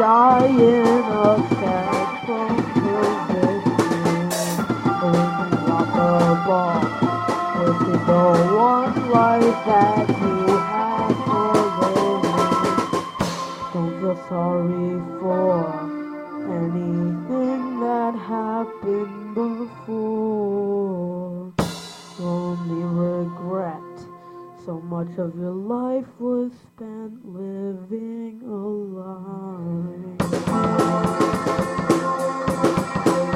dying of sexual position. Unlockable. This is the one life that you have for living. Don't feel sorry for anything that happened before. Only regret. So much of your life was spent living a lie.